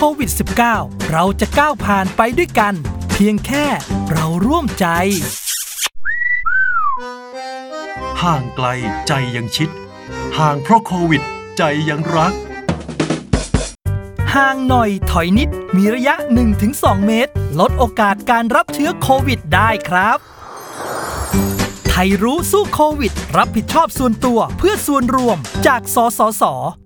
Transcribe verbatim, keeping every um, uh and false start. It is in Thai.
วิด สิบเก้า เราจะก้าวผ่านไปด้วยกัน เพียงแค่เราร่วมใจห่างไกลใจยังชิดห่างเพราะโควิดใจยังรักห่างหน่อยถอยนิดมีระยะ หนึ่งถึงสอง เมตรลดโอกาสการรับเชื้อโควิดได้ครับไทยรู้สู้โควิดรับผิดชอบส่วนตัวเพื่อส่วนรวมจากสสส